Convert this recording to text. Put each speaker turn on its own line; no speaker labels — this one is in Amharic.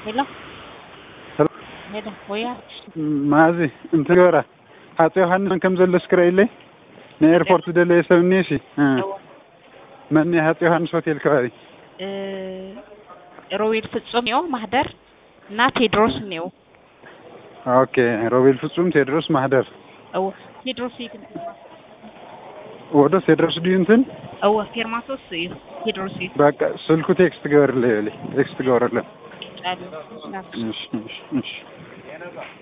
Hello? Hello, وياك
مازي انت غورا حاطيو حنن كم زل سكريلي نا ايربورت دل يسونيشي من حاطيو حنن هوتيل كاري
رويل ፍጹም ነው ማህደር እና ቴድሮስ ነው
ኦኬ ሮቤል ፍጹም ቴድሮስ ማህደር
አዎ ቴድሮስ ይግን
ወደ ቴድሮስ ዲንትን
አዎ ፌርማቶስ ቴድሮስ
በቃ ስልኩ ቴክስት ገወርለ ቴክስት ገወርለ
ጫሉ
እሺ